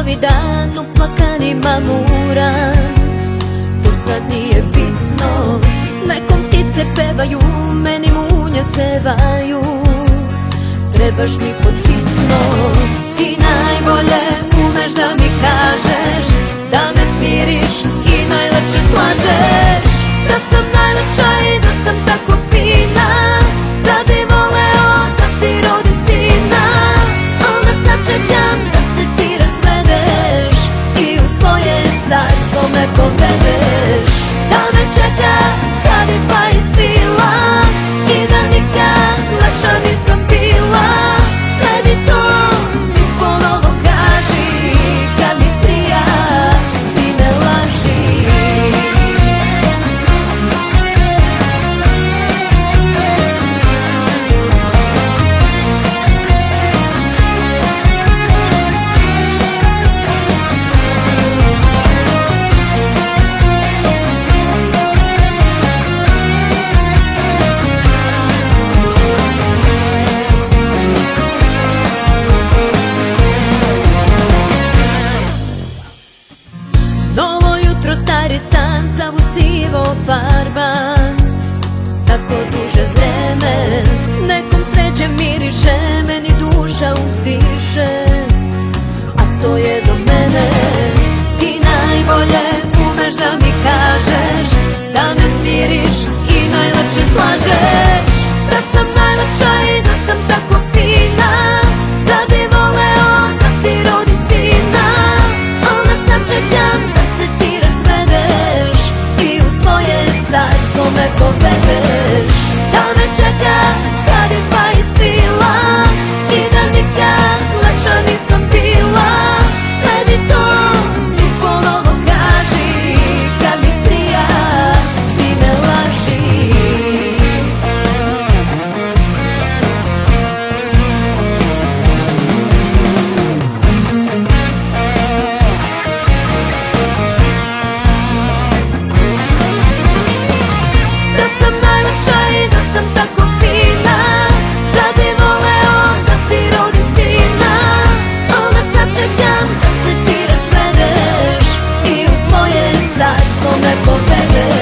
novi dan uplakan i mamuran. To sad nije bitno, nekom ptice pevaju, meni munje sevaju. Trebaš mi pod hitno, ti najbolje umeš da mi kažeš, da me smiriš i najlepše slažeš. Da sam najlepša i da sam tako fina, da bi voleo da ti rodim sina. Onda sad čekam da se ti razvedeš i u svoje carstvo me povedeš. Da me čeka Halifa i svila i da nikad lepša nisam bila. Sve mi to ti ponovo kaži, kad mi prija ti ne laži. Novo jutro, stari stan, sav u sivo farban. Tako duže vreme, nekom cveće miriše, meni duša uzdiše, a to je do mene. Ti najbolje umeš da mi kažeš, da me smiriš i najlepše slažeš. Da sam najlepša i da sam tako fina, da bi voleo da ti rodim sina. Onda sad čekam da se ti razvedeš i u svoje carstvo me povedeš. Da me čeka Halifa i svila i da nikad lepša nisam bila. Sve mi to ti ponovo kaži, kad mi prija ti ne laži. Da sam najlepša i da sam tako fina, da bi voleo da ti rodim sina. Onda sad čekam da se ti razvedeš i u svoje carstvo me povedeš.